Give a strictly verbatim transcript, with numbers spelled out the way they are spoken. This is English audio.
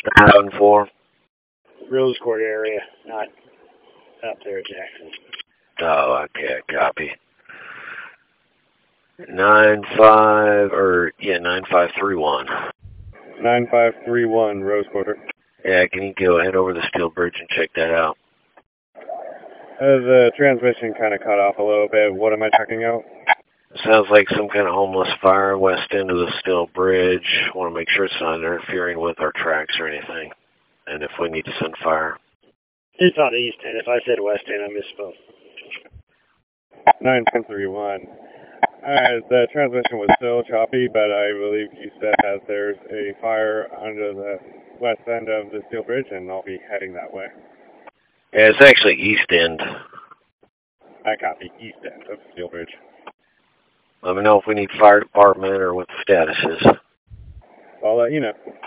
nine four. Rose Court area, not up there at Jackson. Oh, okay, copy. Nine five or yeah, nine five three one. Nine five three one, Rose Quarter. Yeah, can you go head over the steel bridge and check that out? Uh, the transmission kind of cut off a little bit. What am I checking out? Sounds like some kind of homeless fire west end of the steel bridge. Want to make sure it's not interfering with our tracks or anything. And if we need to send fire. It's on the east end. If I said west end, I misspoke. nine ten three one. Alright, the transmission was still choppy, but I believe you said that there's a fire under the west end of the steel bridge, and I'll be heading that way. Yeah, it's actually east end. I copy, east end of steel bridge. Let me know if we need fire department or what the status is. I'll let you know.